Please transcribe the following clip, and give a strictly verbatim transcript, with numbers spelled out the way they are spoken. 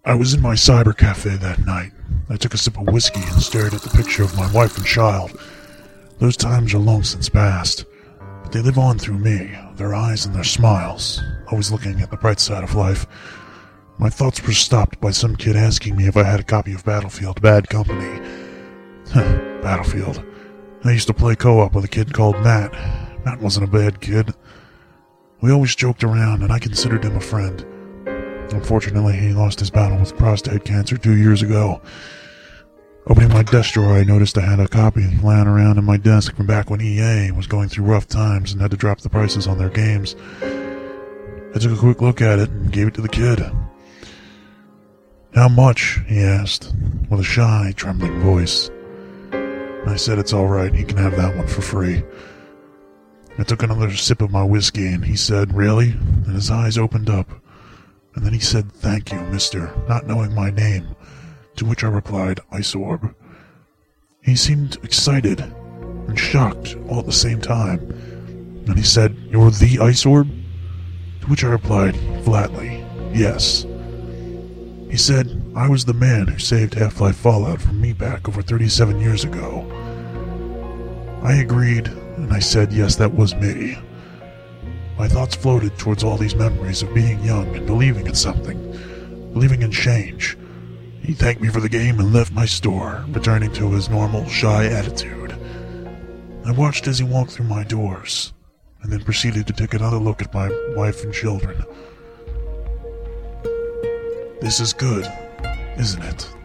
I was in my cyber cafe that night. I took a sip of whiskey and stared at the picture of my wife and child. Those times are long since past, but they live on through me, their eyes and their smiles, always looking at the bright side of life. My thoughts were stopped by some kid asking me if I had a copy of Battlefield Bad Company. Battlefield. I used to play co-op with a kid called Matt. Matt wasn't a bad kid. We always joked around, and I considered him a friend. Unfortunately, he lost his battle with prostate cancer two years ago. Opening my desk drawer, I noticed I had a copy lying around in my desk from back when E A was going through rough times and had to drop the prices on their games. I took a quick look at it and gave it to the kid. "How much?" he asked, with a shy, trembling voice. I said it's all right, he can have that one for free. I took another sip of my whiskey and he said, "Really?" And his eyes opened up. And then he said, "Thank you, mister," not knowing my name, to which I replied, "Iceorb." He seemed excited and shocked all at the same time. And he said, "You're the Iceorb?" To which I replied, flatly, "Yes." He said, "I was the man who saved Half-Life Fallout from me back over thirty-seven years ago." I agreed, and I said, yes, that was me. My thoughts floated towards all these memories of being young and believing in something, believing in change. He thanked me for the game and left my store, returning to his normal, shy attitude. I watched as he walked through my doors, and then proceeded to take another look at my wife and children. This is good, isn't it?